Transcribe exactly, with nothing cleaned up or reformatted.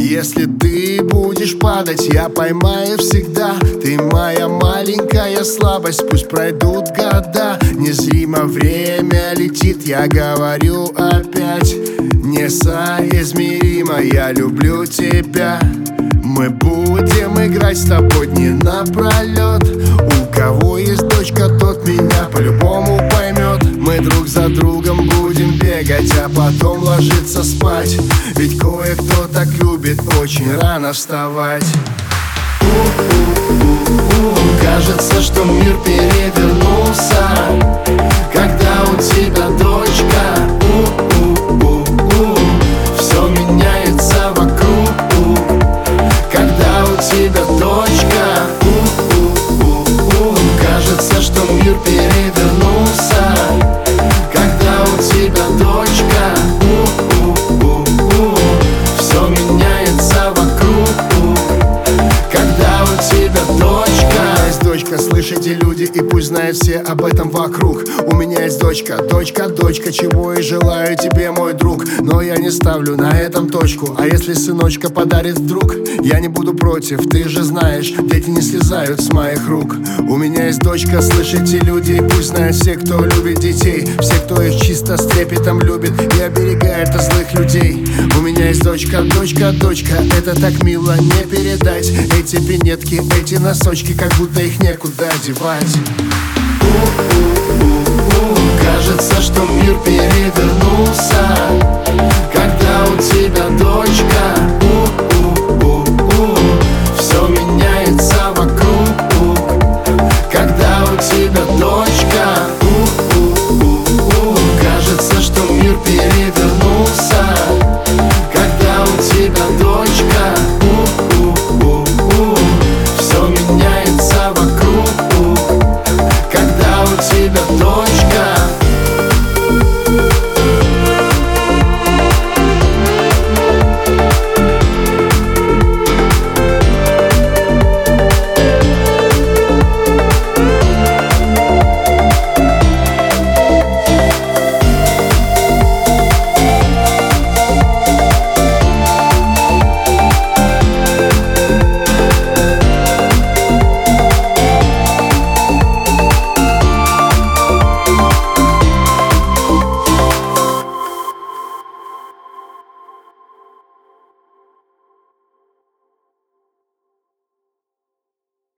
Если ты будешь падать, я поймаю всегда. Ты моя маленькая слабость, пусть пройдут года. Незримо время летит, я говорю опять. Несоизмеримо, я люблю тебя. Мы будем играть с тобой дни напролет. У кого есть дочка, тот меня по-любому поймет. Мы друг за другом будем бегать, а потом ложиться спать. Ведь кое-кто так любит очень рано вставать. У-у-у-у. Кажется, что мир перевернулся, когда у тебя дочка. У-у-у-у. Все меняется вокруг, когда у тебя дочка. У-у-у-у. Кажется, что мир перевернулся, когда у тебя дочка. У-у-у-у. Все меняется вокруг, когда у тебя дочка. У меня есть дочка, слышите, люди, и пусть знают все об этом вокруг. У меня есть дочка, дочка, дочка, чего и желаю тебе, мой друг. Но я не ставлю на этом точку. А если сыночка подарит вдруг, я не буду против, ты же знаешь, дети не слезают с моих рук. У меня есть дочка, слышите, люди, и пусть знают все, кто любит детей. Все, кто их чисто с трепетом любит и оберегает от злых людей. У меня есть дочка, дочка, дочка, это так мило не передать. Эти пинетки, эти носочки, как будто их некуда девать. У-у-у-у. Кажется, что мир перевернулся, когда у тебя дочка.